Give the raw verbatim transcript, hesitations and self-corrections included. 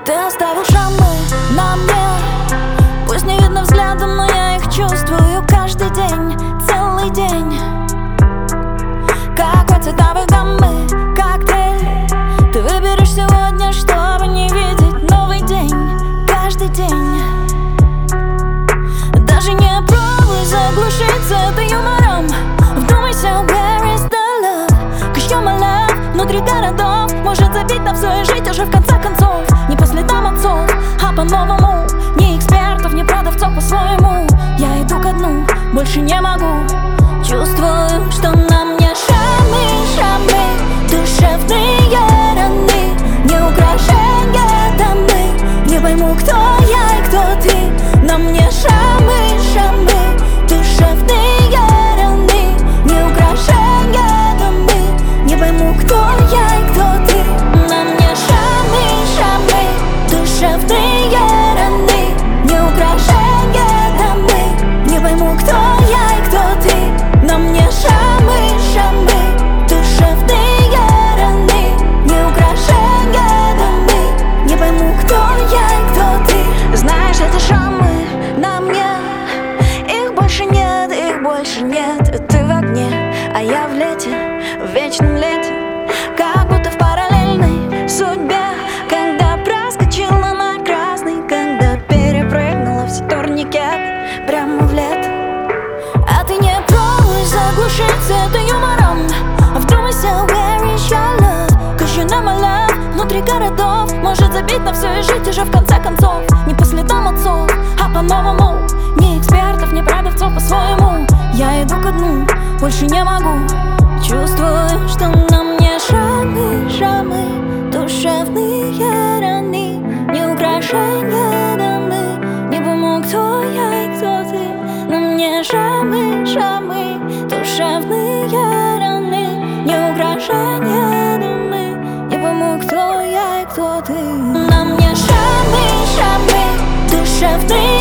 Ты оставил шрамы на мне, пусть не видно взглядом, но я их чувствую каждый день, целый день. Какой цветовой гаммы коктейль ты выберешь сегодня, чтобы не видеть новый день, каждый день. Даже не пробуй заглушить это юмором. Вдумайся, where is the love? Cause you're my love. Внутри городов может забить на все и жить уже в конце концов. Не по следам отцов, а по-новому. Не экспертов, не продавцов, по-своему. Я иду ко дну, больше не могу. Чувствую, что на мне шрамы, шрамы, душевные раны. Не украшения дамы, не пойму, кто я и кто ты. На мне шрамы, шрамы, душевные раны. Не украшения дамы, не пойму, кто я и кто ты. На мне шрамы, шрамы, душевные раны. Не украшения дамы, не пойму, кто я и кто ты. На мне шрамы, шрамы, душевные раны. Не украшения дамы, не пойму, кто я и кто ты. Знаешь, это шрамы на мне, их больше нет, их больше нет. Ты в огне, а я в лете, в вечном лете. Как будто в параллельной судьбе, когда проскочила на красный, когда перепрыгнула все турникеты прямо в лето. А ты не пробуй заглушить это юмором. Вдумайся, where is your love? Cause you know my love. Внутри городов может забить на все и жить уже в конце концов. Не по следам отцов, а по-новому. Не экспертов, не продавцов, по-своему. Я иду ко дну, больше не могу. Чувствую, что на мне шрамы, шрамы, душевные раны. Не украшения дамы, не пойму, кто я и кто ты. На мне шрамы, шрамы, душевные раны. Не украшения дамы, не пойму, кто я и кто ты. На мне шрамы, шрамы, душевные